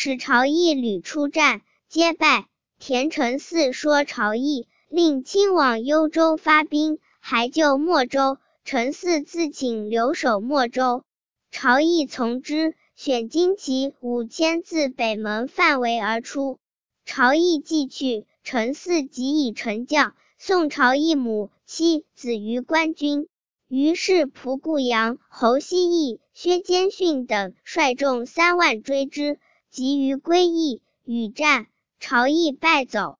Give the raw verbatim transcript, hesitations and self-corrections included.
使朝议屡出战，皆败。田承嗣说朝议，令亲往幽州发兵，还救莫州。承嗣自请留守莫州，朝议从之，选精骑五千自北门范围而出。朝议既去，承嗣即以臣教，送朝议母妻子于官军。于是仆固阳、侯希义、薛坚逊等率众三万追之，急于归义，与战，朝议败走。